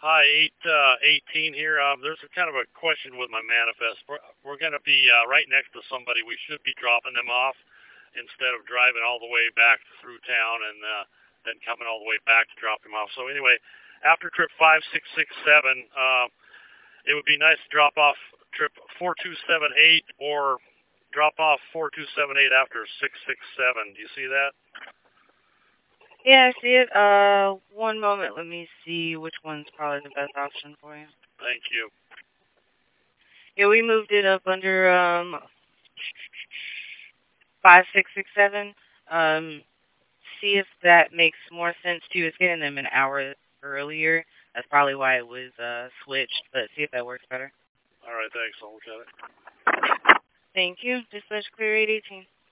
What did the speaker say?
Hi, 18 here. There's a kind of a question with my manifest. We're going to be right next to somebody. We should be dropping them off instead of driving all the way back through town and then coming all the way back to drop them off. So anyway, after trip 5667, it would be nice to drop off trip 4278 or drop off 4278 after 667. Do you see that? Yeah, I see it. One moment. Let me see which one's probably the best option for you. Thank you. Yeah, we moved it up under 5667. See if that makes more sense to you. It's getting them an hour earlier. That's probably why it was switched, but see if that works better. All right, thanks. I'll look at it. Thank you. Dispatch clear 818.